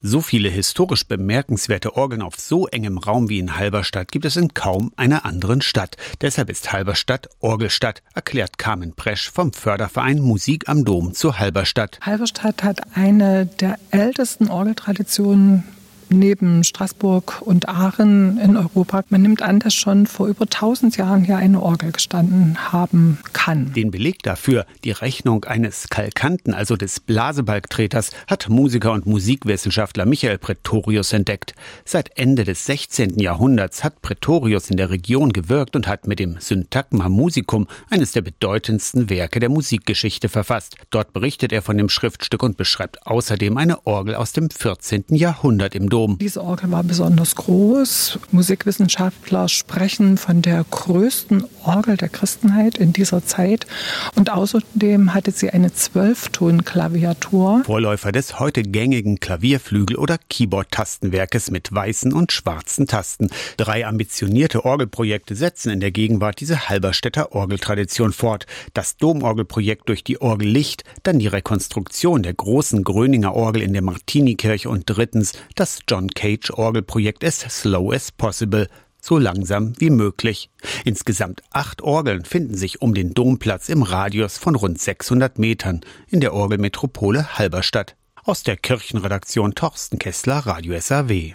So viele historisch bemerkenswerte Orgeln auf so engem Raum wie in Halberstadt gibt es in kaum einer anderen Stadt. Deshalb ist Halberstadt Orgelstadt, erklärt Carmen Presch vom Förderverein Musik am Dom zu Halberstadt. Halberstadt hat eine der ältesten Orgeltraditionen neben Straßburg und Aachen in Europa. Man nimmt an, dass schon vor über 1000 Jahren hier eine Orgel gestanden haben kann. Den Beleg dafür, die Rechnung eines Kalkanten, also des Blasebalgtreters, hat Musiker und Musikwissenschaftler Michael Praetorius entdeckt. Seit Ende des 16. Jahrhunderts hat Praetorius in der Region gewirkt und hat mit dem Syntagma musicum eines der bedeutendsten Werke der Musikgeschichte verfasst. Dort berichtet er von dem Schriftstück und beschreibt außerdem eine Orgel aus dem 14. Jahrhundert im Dom. Diese Orgel war besonders groß. Musikwissenschaftler sprechen von der größten Orgel der Christenheit in dieser Zeit. Und außerdem hatte sie eine 12-Ton-Klaviatur. Vorläufer des heute gängigen Klavierflügel- oder Keyboard-Tastenwerkes mit weißen und schwarzen Tasten. 3 ambitionierte Orgelprojekte setzen in der Gegenwart diese Halberstädter Orgeltradition fort. Das Domorgelprojekt durch die Orgel Licht, dann die Rekonstruktion der großen Gröninger Orgel in der Martinikirche und drittens das John Cage Orgelprojekt As Slow as Possible, so langsam wie möglich. Insgesamt 8 Orgeln finden sich um den Domplatz im Radius von rund 600 Metern in der Orgelmetropole Halberstadt. Aus der Kirchenredaktion Torsten Kessler, Radio SAW.